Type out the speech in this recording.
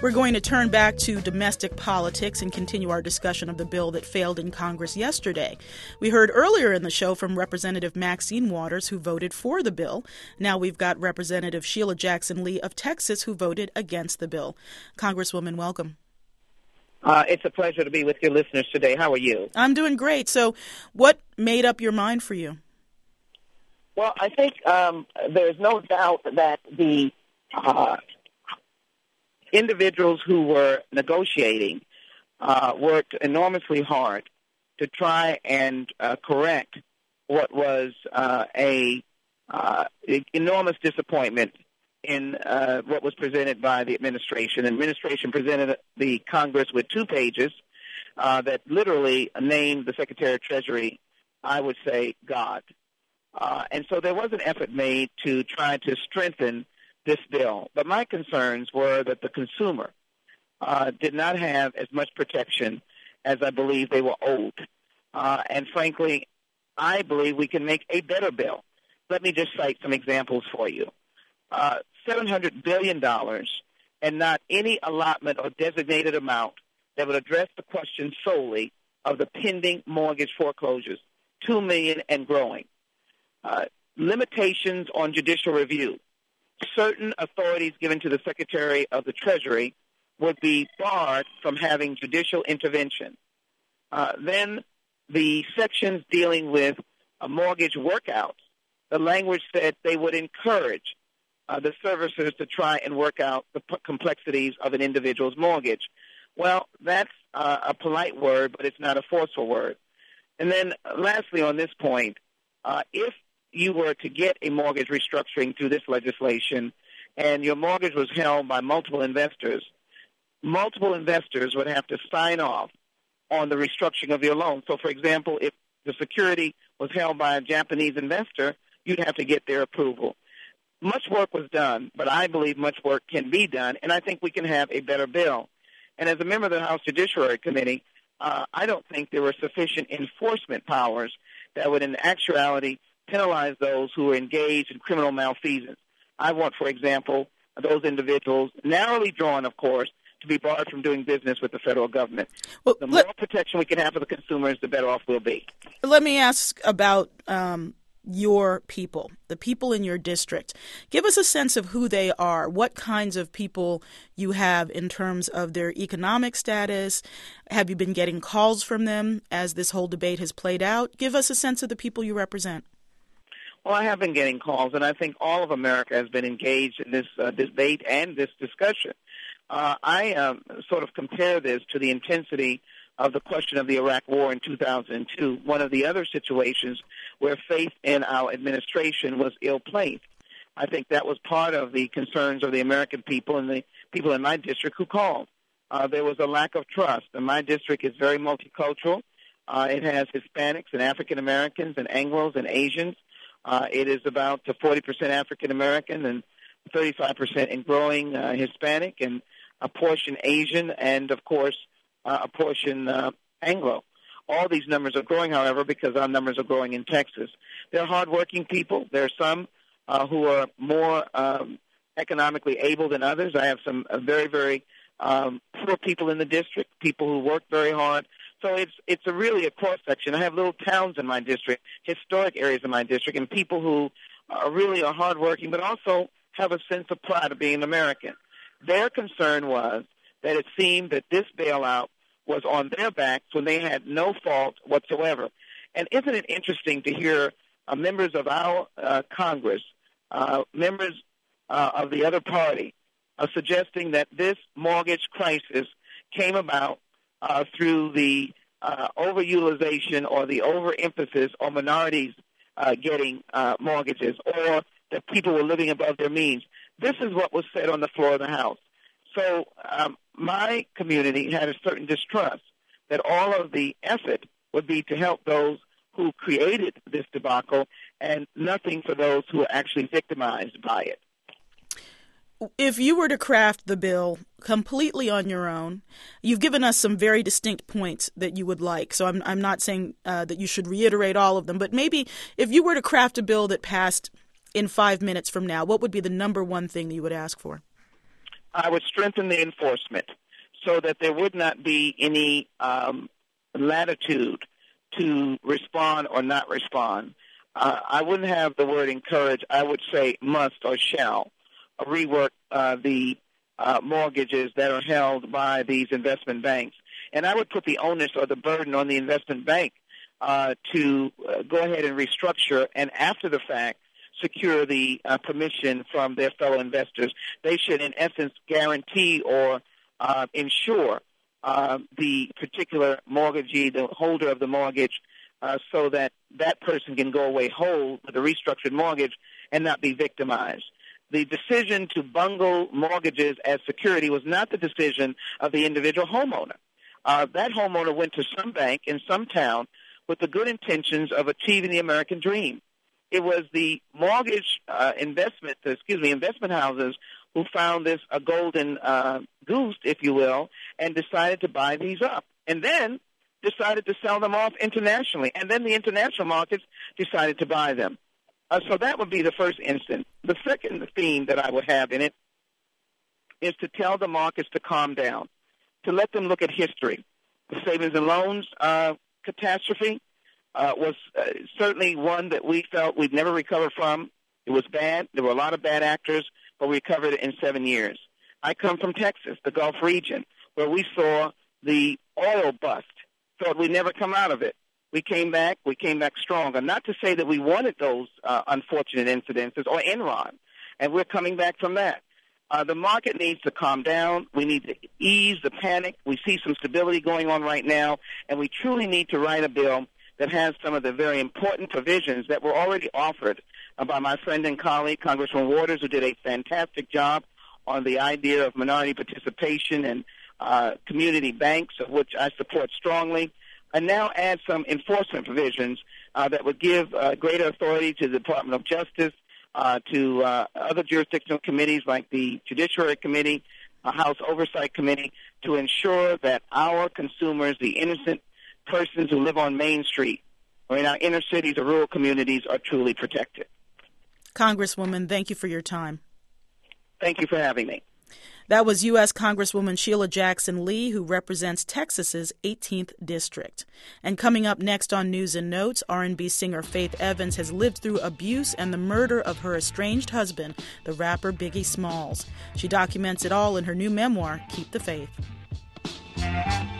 We're going to turn back to domestic politics and continue our discussion of the bill that failed in Congress yesterday. We heard earlier in the show from Representative Maxine Waters, who voted for the bill. Now we've got Representative Sheila Jackson Lee of Texas, who voted against the bill. Congresswoman, welcome. It's a pleasure to be with your listeners today. How are you? I'm doing great. So what made up your mind for you? Well, I think there's no doubt that the individuals who were negotiating worked enormously hard to try and correct what was a enormous disappointment in what was presented by the administration. The administration presented the Congress with 2 pages that literally named the Secretary of Treasury, I would say, God. And so there was an effort made to try to strengthen this bill. But my concerns were that the consumer did not have as much protection as I believe they were owed. And frankly, I believe we can make a better bill. Let me just cite some examples for you. $700 billion and not any allotment or designated amount that would address the question solely of the pending mortgage foreclosures, 2 million and growing. Limitations on judicial review. Certain authorities given to the Secretary of the Treasury would be barred from having judicial intervention. Then the sections dealing with mortgage workouts, the language said they would encourage the servicers to try and work out the complexities of an individual's mortgage. Well, that's a polite word, but it's not a forceful word. And then lastly on this point, if you were to get a mortgage restructuring through this legislation and your mortgage was held by multiple investors would have to sign off on the restructuring of your loan. So, for example, if the security was held by a Japanese investor, you'd have to get their approval. Much work was done, but I believe much work can be done, and I think we can have a better bill. And as a member of the House Judiciary Committee, I don't think there were sufficient enforcement powers that would in actuality penalize those who are engaged in criminal malfeasance. I want, for example, those individuals, narrowly drawn, of course, to be barred from doing business with the federal government. Well, the more protection we can have for the consumers, the better off we'll be. Let me ask about your people, the people in your district. Give us a sense of who they are, what kinds of people you have in terms of their economic status. Have you been getting calls from them as this whole debate has played out? Give us a sense of the people you represent. Well, I have been getting calls, and I think all of America has been engaged in this debate and this discussion. I sort of compare this to the intensity of the question of the Iraq War in 2002, one of the other situations where faith in our administration was ill-placed. I think that was part of the concerns of the American people and the people in my district who called. There was a lack of trust, and my district is very multicultural. It has Hispanics and African Americans and Anglos and Asians. It is about 40% African American and 35% in growing Hispanic and a portion Asian and, of course, a portion Anglo. All these numbers are growing, however, because our numbers are growing in Texas. They're hardworking people. There are some who are more economically able than others. I have some very, very poor people in the district, people who work very hard. So it's really a cross-section. I have little towns in my district, historic areas in my district, and people who really are hardworking but also have a sense of pride of being American. Their concern was that it seemed that this bailout was on their backs when they had no fault whatsoever. And isn't it interesting to hear members of our Congress, members of the other party, suggesting that this mortgage crisis came about through the overutilization or the overemphasis on minorities getting mortgages, or that people were living above their means. This is what was said on the floor of the House. So my community had a certain distrust that all of the effort would be to help those who created this debacle and nothing for those who are actually victimized by it. If you were to craft the bill completely on your own, you've given us some very distinct points that you would like. So I'm not saying that you should reiterate all of them, but maybe if you were to craft a bill that passed in 5 minutes from now, what would be the number one thing that you would ask for? I would strengthen the enforcement so that there would not be any latitude to respond or not respond. I wouldn't have the word encourage. I would say must or shall rework the mortgages that are held by these investment banks. And I would put the onus or the burden on the investment bank to go ahead and restructure, and after the fact, secure the permission from their fellow investors. They should, in essence, guarantee or ensure the particular mortgagee, the holder of the mortgage, so that that person can go away whole with a restructured mortgage and not be victimized. The decision to bungle mortgages as security was not the decision of the individual homeowner. That homeowner went to some bank in some town with the good intentions of achieving the American dream. It was the mortgage investment houses who found this a golden goose, if you will, and decided to buy these up. And then decided to sell them off internationally. And then the international markets decided to buy them. So that would be the first instance. The second theme that I would have in it is to tell the markets to calm down, to let them look at history. The savings and loans catastrophe was certainly one that we felt we'd never recover from. It was bad. There were a lot of bad actors, but we recovered it in 7 years. I come from Texas, the Gulf region, where we saw the oil bust. Thought we'd never come out of it. We came back stronger. Not to say that we wanted those unfortunate incidences or Enron, and we're coming back from that. The market needs to calm down. We need to ease the panic. We see some stability going on right now, and we truly need to write a bill that has some of the very important provisions that were already offered by my friend and colleague, Congressman Waters, who did a fantastic job on the idea of minority participation and community banks, of which I support strongly, and now add some enforcement provisions that would give greater authority to the Department of Justice, to other jurisdictional committees like the Judiciary Committee, House Oversight Committee, to ensure that our consumers, the innocent persons who live on Main Street or in our inner cities or rural communities, are truly protected. Congresswoman, thank you for your time. Thank you for having me. That was U.S. Congresswoman Sheila Jackson Lee, who represents Texas's 18th District. And coming up next on News and Notes, R&B singer Faith Evans has lived through abuse and the murder of her estranged husband, the rapper Biggie Smalls. She documents it all in her new memoir, Keep the Faith.